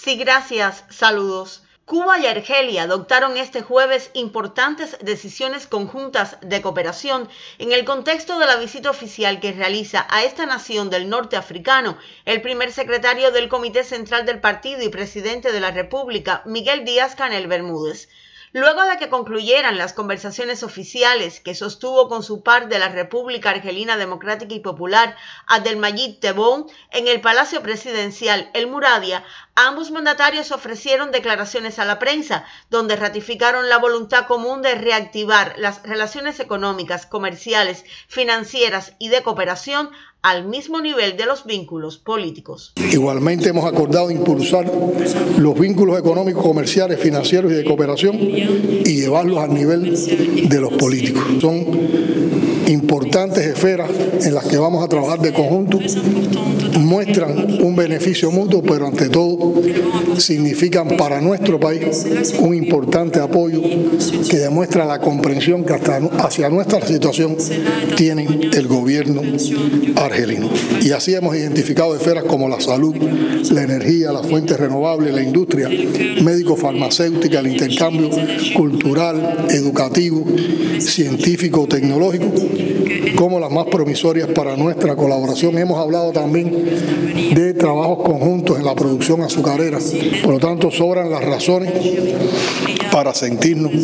Sí, gracias. Saludos. Cuba y Argelia adoptaron este jueves importantes decisiones conjuntas de cooperación en el contexto de la visita oficial que realiza a esta nación del norte africano el primer secretario del Comité Central del Partido y presidente de la República, Miguel Díaz-Canel Bermúdez. Luego de que concluyeran las conversaciones oficiales que sostuvo con su par de la República Argelina Democrática y Popular, Abdelmadjid Tebboune, en el Palacio Presidencial El Muradia, ambos mandatarios ofrecieron declaraciones a la prensa, donde ratificaron la voluntad común de reactivar las relaciones económicas, comerciales, financieras y de cooperación al mismo nivel de los vínculos políticos. Igualmente hemos acordado impulsar los vínculos económicos, comerciales, financieros y de cooperación y llevarlos al nivel de los políticos. Son importantes esferas en las que vamos a trabajar de conjunto, muestran un beneficio mutuo, pero ante todo significan para nuestro país un importante apoyo que demuestra la comprensión que hacia nuestra situación tiene el gobierno argelino. Y así hemos identificado esferas como la salud, la energía, las fuentes renovables, la industria médico-farmacéutica, el intercambio cultural, educativo, científico, tecnológico, como las más promisorias para nuestra colaboración. Hemos hablado también de trabajos conjuntos en la producción azucarera. Por lo tanto, sobran las razones para sentirnos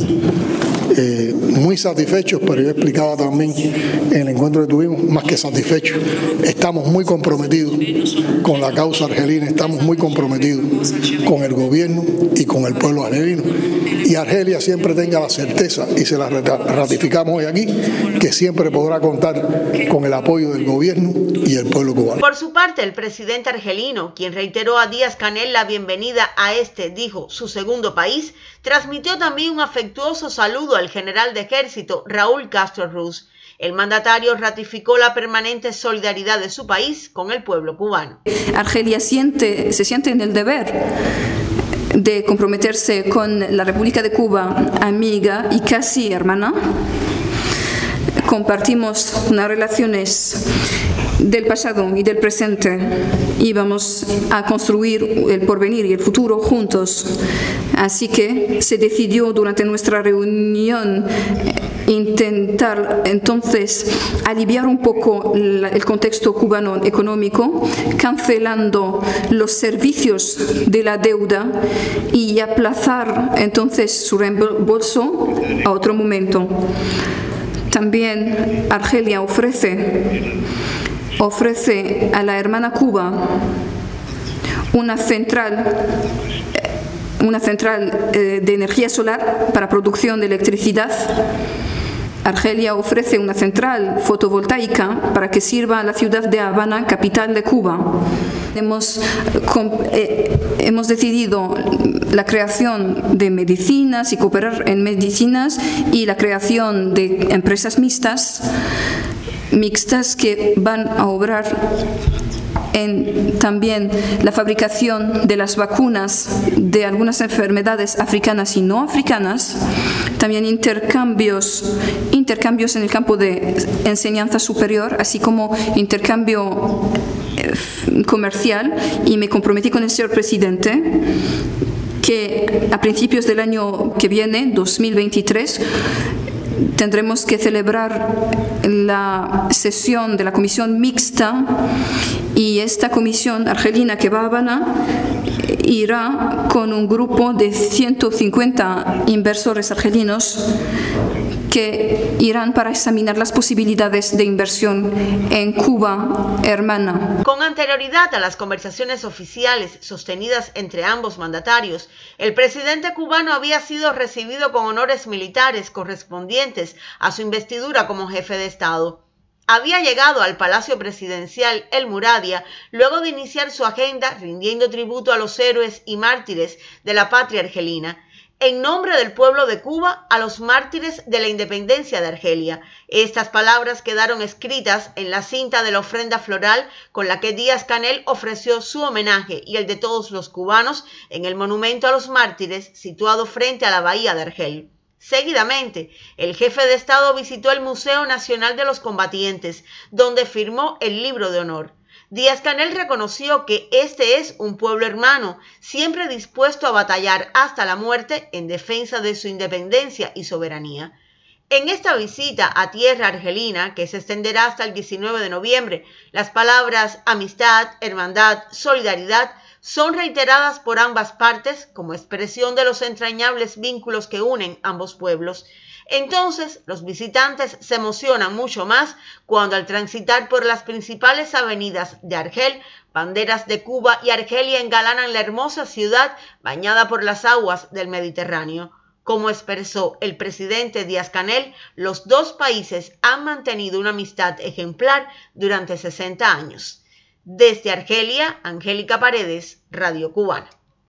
muy satisfechos, pero yo explicaba también en el encuentro que tuvimos, más que satisfechos, estamos muy comprometidos con la causa argelina, estamos muy comprometidos con el gobierno y con el pueblo argelino. Y Argelia siempre tenga la certeza, y se la ratificamos hoy aquí, que siempre podrá contar con el apoyo del gobierno y el pueblo cubano. Por su parte, el presidente argelino, quien reiteró a Díaz-Canel la bienvenida a dijo, su segundo país, transmitió también un afectuoso saludo al general de ejército Raúl Castro Ruz. El mandatario ratificó la permanente solidaridad de su país con el pueblo cubano. Argelia se siente en el deber de comprometerse con la República de Cuba, amiga y casi hermana. Compartimos unas relaciones del pasado y del presente y vamos a construir el porvenir y el futuro juntos. Así que se decidió durante nuestra reunión intentar entonces aliviar un poco el contexto cubano económico, cancelando los servicios de la deuda y aplazar entonces su reembolso a otro momento. También Argelia ofrece a la hermana Cuba una central de energía solar para producción de electricidad. Argelia ofrece una central fotovoltaica para que sirva a la ciudad de Habana, capital de Cuba. Hemos decidido la creación de medicinas y cooperar en medicinas y la creación de empresas mixtas que van a obrar en también la fabricación de las vacunas de algunas enfermedades africanas y no africanas, también intercambios en el campo de enseñanza superior, así como intercambio comercial, y me comprometí con el señor presidente que a principios del año que viene, 2023, tendremos que celebrar la sesión de la comisión mixta, y esta comisión argelina que va a Habana irá con un grupo de 150 inversores argelinos que irán para examinar las posibilidades de inversión en Cuba hermana. Con anterioridad a las conversaciones oficiales sostenidas entre ambos mandatarios, el presidente cubano había sido recibido con honores militares correspondientes a su investidura como jefe de Estado. Había llegado al Palacio Presidencial El Muradia luego de iniciar su agenda rindiendo tributo a los héroes y mártires de la patria argelina. En nombre del pueblo de Cuba, a los mártires de la independencia de Argelia. Estas palabras quedaron escritas en la cinta de la ofrenda floral con la que Díaz-Canel ofreció su homenaje y el de todos los cubanos en el monumento a los mártires situado frente a la bahía de Argel. Seguidamente, el jefe de Estado visitó el Museo Nacional de los Combatientes, donde firmó el libro de honor. Díaz-Canel reconoció que este es un pueblo hermano, siempre dispuesto a batallar hasta la muerte en defensa de su independencia y soberanía. En esta visita a tierra argelina, que se extenderá hasta el 19 de noviembre, las palabras amistad, hermandad, solidaridad son reiteradas por ambas partes como expresión de los entrañables vínculos que unen ambos pueblos. Entonces, los visitantes se emocionan mucho más cuando al transitar por las principales avenidas de Argel, banderas de Cuba y Argelia engalanan la hermosa ciudad bañada por las aguas del Mediterráneo. Como expresó el presidente Díaz-Canel, los dos países han mantenido una amistad ejemplar durante 60 años. Desde Argelia, Angélica Paredes, Radio Cubana.